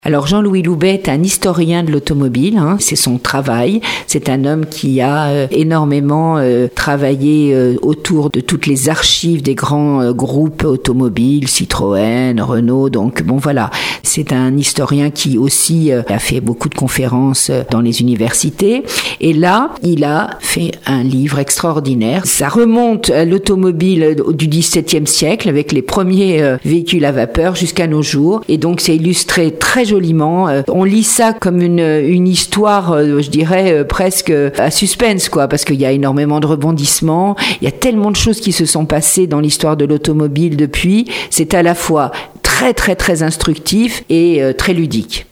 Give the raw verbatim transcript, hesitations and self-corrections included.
Alors Jean-Louis Loubet est un historien de l'automobile, hein, c'est son travail. C'est un homme qui a euh, énormément euh, travaillé euh, autour de toutes les archives des grands euh, groupes automobiles, Citroën, Renault. Donc bon voilà, c'est un historien qui aussi euh, a fait beaucoup de conférences euh, dans les universités. Et là, il a fait un livre extraordinaire. Ça remonte à l'automobile du dix-septième siècle avec les premiers euh, véhicules à vapeur jusqu'à nos jours. Et donc c'est illustré très joliment. On lit ça comme une, une histoire, je dirais, presque à suspense, quoi, parce qu'il y a énormément de rebondissements. Il y a tellement de choses qui se sont passées dans l'histoire de l'automobile depuis. C'est à la fois très, très, très instructif et très ludique.